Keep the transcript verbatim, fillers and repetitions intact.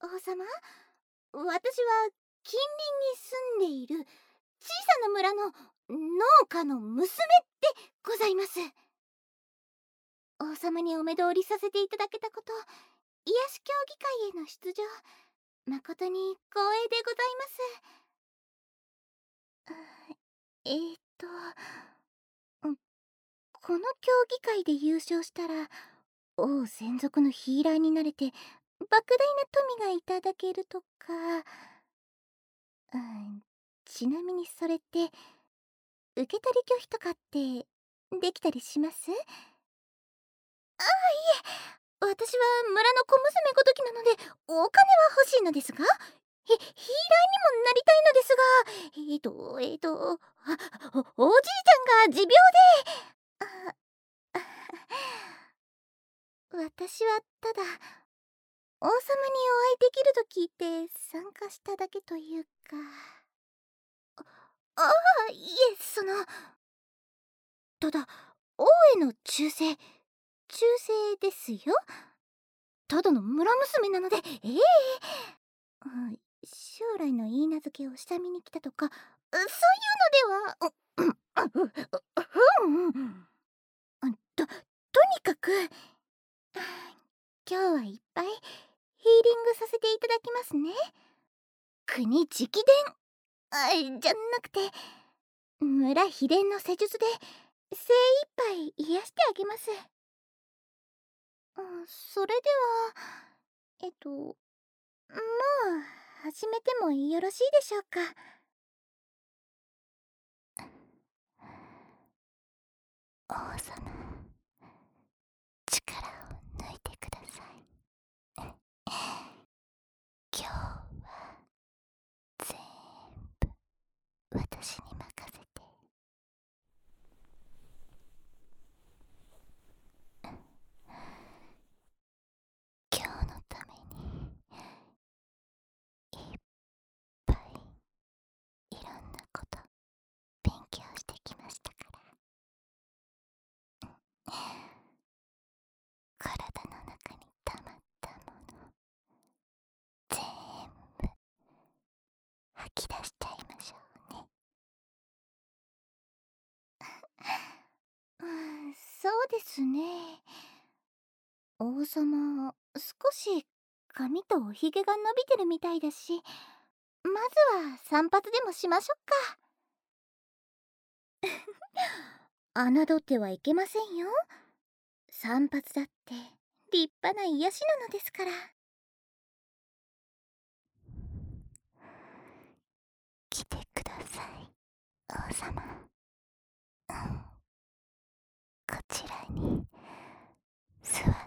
様、私は近隣に住んでいる小さな村の農家の娘でございます。王様にお目通りさせていただけたこと、癒し協議会への出場、誠に光栄でございます。えーっとこの競技会で優勝したら王専属のヒーラーになれて莫大な富がいただけるとか、うん、ちなみにそれって受け取り拒否とかってできたりします？ああ、いえ、私は村の小娘ごときなのでお金は欲しいのですが、ヒヒーラーにもなりたいのですが、えーとえーとあお、おじいちゃんが持病で、あ私はただ王様にお会いできると聞いて参加しただけというか。ああ、いえ、そのただ王への忠誠忠誠ですよ。ただの村娘なので、ええうん、将来の許嫁を下見に来たとかそういうのでは、う、うん、ととにかく今日はいっぱいヒーリングさせていただきますね。国直伝あじゃなくて村秘伝の施術で精一杯癒してあげます。それではえっともう始めてもよろしいでしょうか。王様、力を抜いてください。今日は全部私に任せて。今日のためにいっぱいいろんなこと勉強してきましたから。体の中に溜まったもの全部吐き出しちゃいましょうね。うん、そうですね。王様、少し髪とおひげが伸びてるみたいだし、まずは散髪でもしましょうか。侮ってはいけませんよ。散髪だって立派な癒しなのですから。来てください、王様。うん、こちらに座